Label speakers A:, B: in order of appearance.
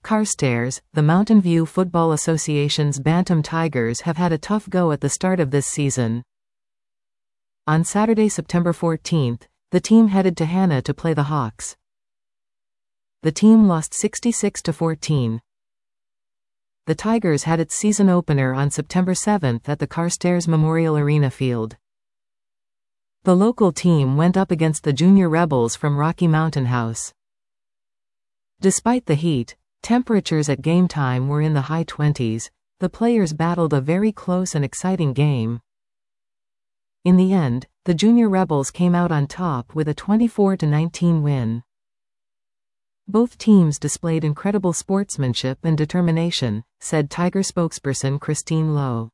A: Carstairs, the Mountain View Football Association's Bantam Tigers have had a tough go at the start of this season. On Saturday, September 14th, the team headed to Hanna to play the Hawks. The team lost 66-14. The Tigers had its season opener on September 7th at the Carstairs Memorial Arena field. The local team went up against the Junior Rebels from Rocky Mountain House. Despite the heat, temperatures at game time were in the high 20s. The players battled a very close and exciting game. In the end, the Junior Rebels came out on top with a 24-19 win. Both teams displayed incredible sportsmanship and determination, said Tiger spokesperson Christine Lowe.